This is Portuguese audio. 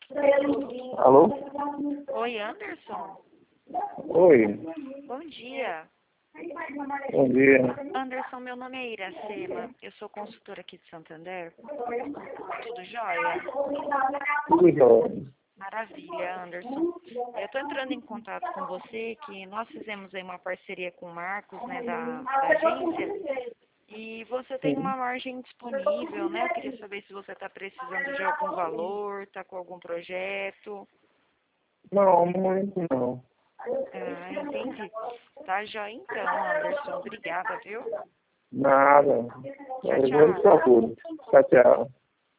Alô? Oi, Anderson. Oi, Bom dia. bom dia. Anderson, meu nome é Iracema. Eu sou consultora aqui de Santander. Tudo jóia? Tudo jóia. Maravilha, Anderson. Eu estou entrando em contato com você, que nós fizemos aí uma parceria com o Marcos, né, da agência, e você tem Sim. uma margem disponível, né? Eu queria saber se você está precisando de algum valor, está com algum projeto. Não, no momento não. Ah, entendi. Tá jóia então, Anderson. Obrigada, viu? Nada. Tchau, Eu vou tchau. estar tudo. Tchau, tchau.